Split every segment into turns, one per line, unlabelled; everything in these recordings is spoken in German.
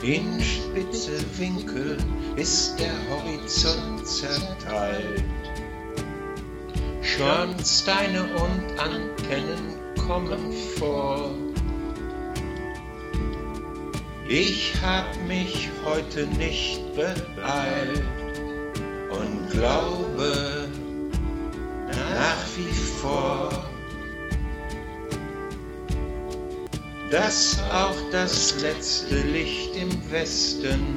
In spitze Winkel ist der Horizont zerteilt. Schornsteine und Antennen kommen vor. Ich hab mich heute nicht beeilt und glaube nach wie vor, dass auch das letzte Licht im Westen,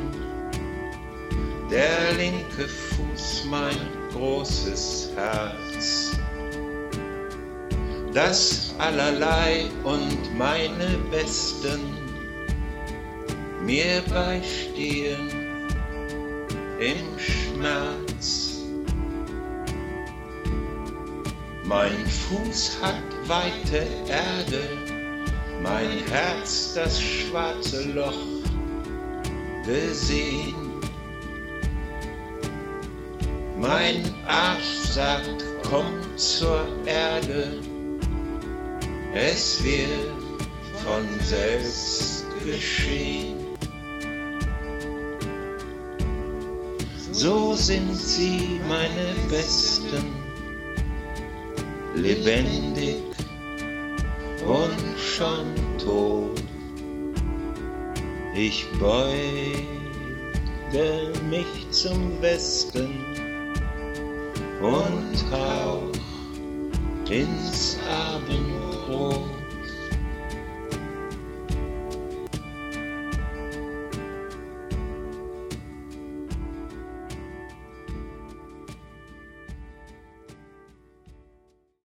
der linke Fuß, mein großes Herz, das Allerlei und meine Besten mir beistehen im Schmerz. Mein Fuß hat weite Erde, mein Herz das schwarze Loch gesehen. Mein Arsch sagt, komm zur Erde, es wird von selbst geschehen. So sind sie, meine Besten, lebendig und schon tot. Ich beuge mich zum Westen und tauch ins Abendrot.